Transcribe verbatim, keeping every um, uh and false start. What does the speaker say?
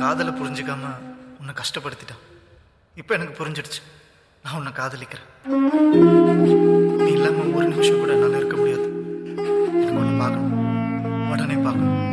காதலை புரிஞ்சுக்காம உன்னை கஷ்டப்படுத்திட்டான். இப்போ எனக்கு புரிஞ்சிடுச்சு, நான் உன்னை காதலிக்கிறேன். நீ இல்லாமல் ஒரு நிமிஷம் கூட என்னால் இருக்க முடியாது. எனக்கு ஒன்று பார்க்கணும், உடனே பார்க்கணும்.